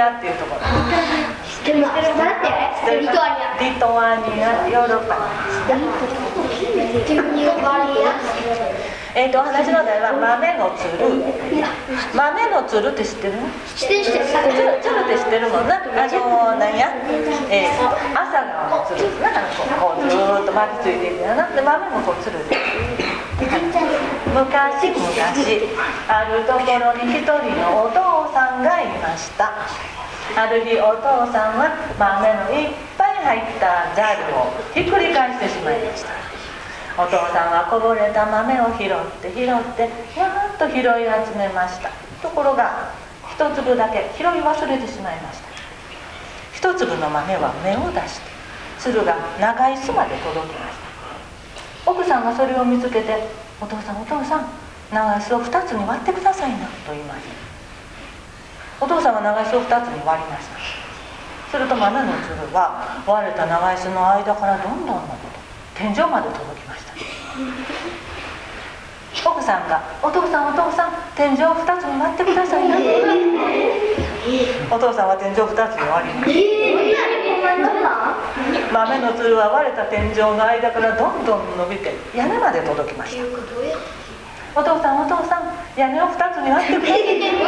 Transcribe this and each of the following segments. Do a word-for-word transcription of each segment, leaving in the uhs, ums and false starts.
アっていうところ。 知ってる知ってる。なんて？リトアニア。 リトアニア、ヨーロッパ。えっと、お話の題は豆のつる。豆のつるって知ってる？ 知ってる知ってる。 つるって知ってるもんな。あの、なんや、えー、朝顔のつるですね。こう、ずーっと巻きついていくやな。で、豆もこうつるで。昔昔、あるところに一人のお父さんがいました。ある日、お父さんは豆のいっぱい入ったザルをひっくり返してしまいました。お父さんはこぼれた豆を拾って拾ってやっと拾い集めました。ところが一粒だけ拾い忘れてしまいました。一粒の豆は芽を出してつるが長い巣まで届きました。奥さんがそれを見つけて、お父さんお父さん、長い巣を二つに割ってくださいなと言いました。お父さんは長い巣を二つに割りました。すると豆のつるは割れた長い巣の間からどんどん伸びて天井まで届きました。奥さんが「お父さんお父さん、天井を二つに割ってくださいな」お父さんは天井を二つに割りました。豆のつるは割れた天井の間からどんどん伸びて屋根まで届きました。お父さんお父さん、屋根を二つに割ってください。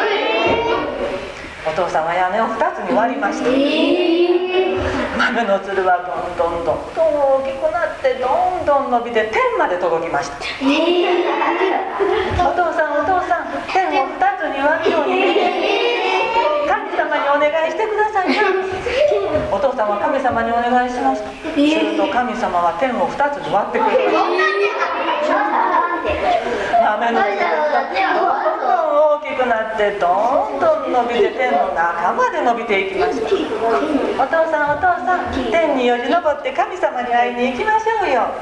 お父さんは屋根を二つに割りました。豆のつるはどんどんどんどん大きくなってどんどん伸びて天まで届きました。お父さんお父さん、天を二つに割るように神様にお願いしてくださいな。お父さんは神様にお願いしました。すると神様は天を二つに割ってくれました。豆のつるがどんどん大きくなってどんどん伸びて天の中まで伸びていきました。お父さんお父さん、天によじ登って神様に会いに行きましょうよ。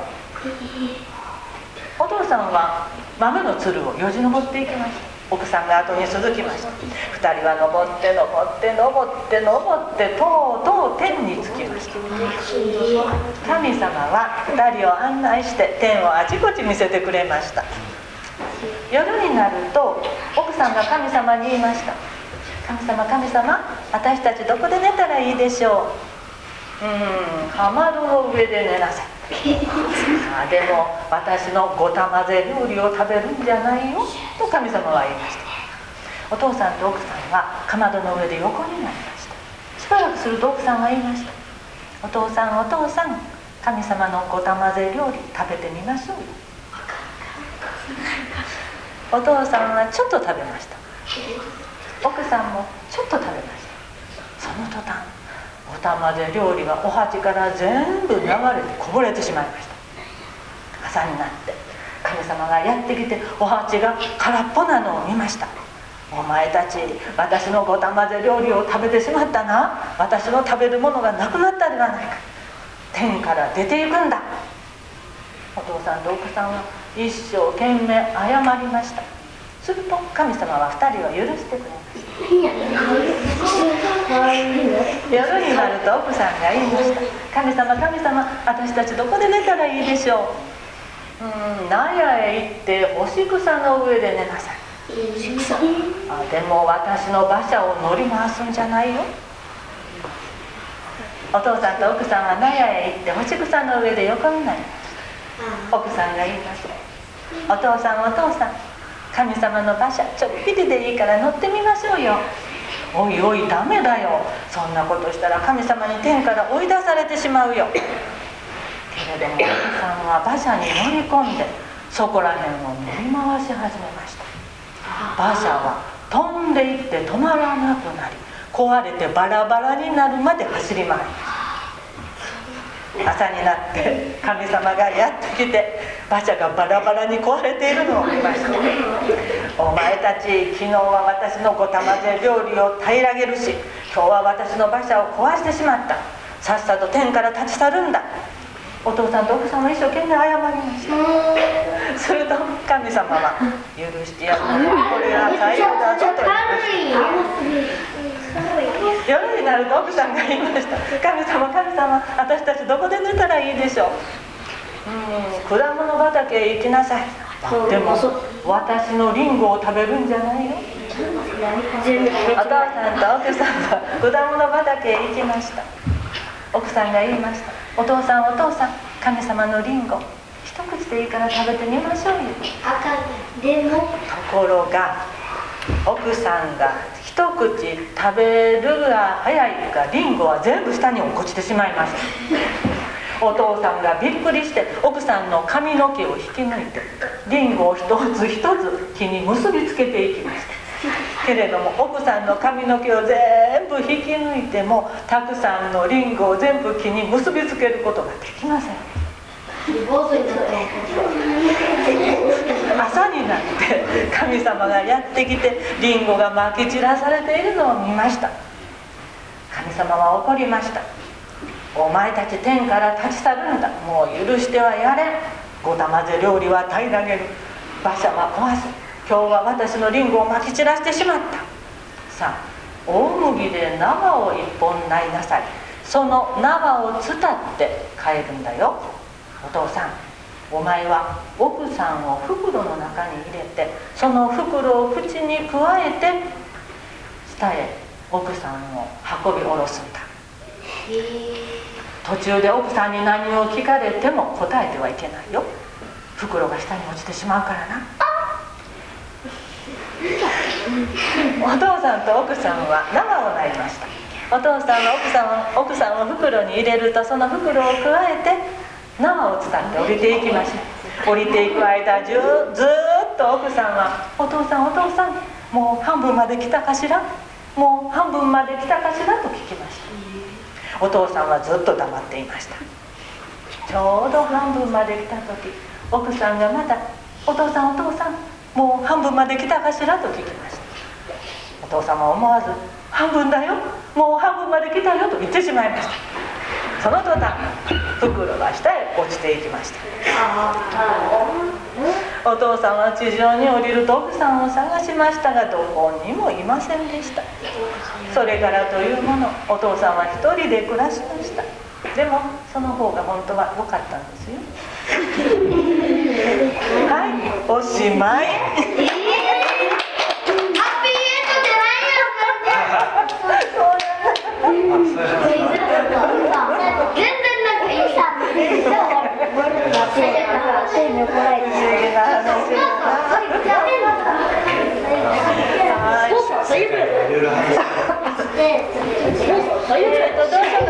お父さんは豆のつるをよじ登っていきました。奥さんが後に続きました。二人は登って登って登って登ってとうとう天に着きました。神様は二人を案内して天をあちこち見せてくれました。夜になると奥さんが神様に言いました。神様神様、私たちどこで寝たらいいでしょう。うーん、かまどの上で寝なさい。あでも私のごたまぜ料理を食べるんじゃないよと神様は言いました。お父さんと奥さんはかまどの上で横になりました。しばらくすると奥さんが言いました。お父さんお父さん、神様のごたまぜ料理食べてみましょうよ。お父さんはちょっと食べました。奥さんもちょっと食べました。その途端ごたまぜ料理がお鉢から全部流れてこぼれてしまいました。朝になって神様がやってきてお鉢が空っぽなのを見ました。お前たち、私のごたまぜ料理を食べてしまったな。私の食べるものがなくなったではないか。天から出ていくんだ。お父さんと奥さんは一生懸命謝りました。すると神様は二人を許してくれました。夜になると奥さんが言いました。神様神様、私たちどこで寝たらいいでしょう。うーん、納屋へ行って干し草の上で寝なさい。あでも私の馬車を乗り回すんじゃないよ。お父さんと奥さんは納屋へ行って干し草の上で横になりました。奥さんが言いました。お父さんお父さん、神様の馬車ちょっぴりでいいから乗ってみましょうよ。おいおい、ダメだよ。そんなことしたら神様に天から追い出されてしまうよ。けれども奥さんは馬車に乗り込んでそこら辺を乗り回し始めました。馬車は飛んでいって止まらなくなり、壊れてバラバラになるまで走り回りました。朝になって神様がやってきて馬車がバラバラに壊れているのを見ました。お前たち、昨日は私のごたまぜ料理を平らげるし、今日は私の馬車を壊してしまった。さっさと天から立ち去るんだ。お父さんと奥さんは一生懸命謝りました。すると神様は許してやる。これは最後だぞと言いました。夜になると奥さんが言いました。神様神様、私たちどこで寝たらいいでしょう。うーん、果物畑へ行きなさい。でも私のリンゴを食べるんじゃないよ。 お父さんと奥さんは果物畑へ行きました。奥さんが言いました。お父さんお父さん、神様のリンゴ一口でいいから食べてみましょうよ。 でもところが奥さんが一口食べるが早いか、リンゴは全部下に落っこちてしまいました。お父さんがびっくりして奥さんの髪の毛を引き抜いてリンゴを一つ一つ木に結びつけていきました。けれども奥さんの髪の毛を全部引き抜いてもたくさんのリンゴを全部木に結びつけることができません。朝になって神様がやってきてリンゴがまき散らされているのを見ました。神様は怒りました。お前たち天から立ち去るんだ。もう許してはやれん。ごたまぜ料理は平らげる。馬車は壊す。今日は私のリンゴをまき散らしてしまった。さあ大麦で縄を一本ないなさい。その縄を伝って帰るんだよ。お父さん、お前は奥さんを袋の中に入れてその袋を口にくわえて下へ奥さんを運び下ろすんだ。途中で奥さんに何を聞かれても答えてはいけないよ。袋が下に落ちてしまうからな。お父さんと奥さんは縄をなりました。お父さんは奥さんを、奥さんを袋に入れるとその袋をくわえて縄を伝って降りていきました。降りていく間中ずーっと奥さんはお父さんお父さん、もう半分まで来たかしら、もう半分まで来たかしらと聞きました。お父さんはずっと黙っていました。ちょうど半分まで来た時奥さんがまたお父さんお父さん、もう半分まで来たかしらと聞きました。お父さんは思わず半分だよ、もう半分まで来たよと言ってしまいました。その途端袋が下へ落ちていきました。お父さんは地上に降りると奥さんを探しましたがどこにもいませんでした。それからというものお父さんは一人で暮らしました。でもその方が本当は良かったんですよ。はい、おしまい。 そういう